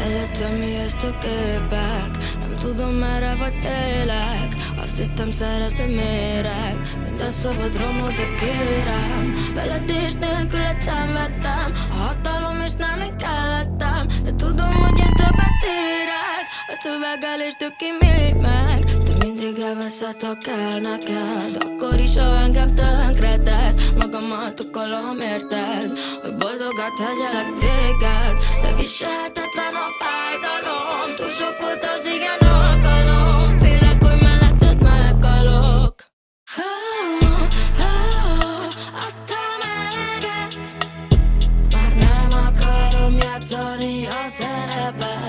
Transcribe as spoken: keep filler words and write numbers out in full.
Előttem ijesztő képek, nem tudom merre vagy félek. Azt hittem szerez, de méreg. Minden szabad romot, de kérem. Veled és nélküled szenvedtem. A hatalom és nem én kellettem. De tudom, hogy én többet érek. A szöveggel és tök ki még meg. Te mindig elveszed, ha kell neked. Akkor is, ha engem tönkretesz. Magamat tukolom, érted? Hogy boldogat hegyelek téged. De viselhetetlen a fájdalom. Túl sok volt az igen alkalom. Félek, hogy melletted meghalok. Oh, oh, adtam eleget. Már nem akarom játszani a szerepet.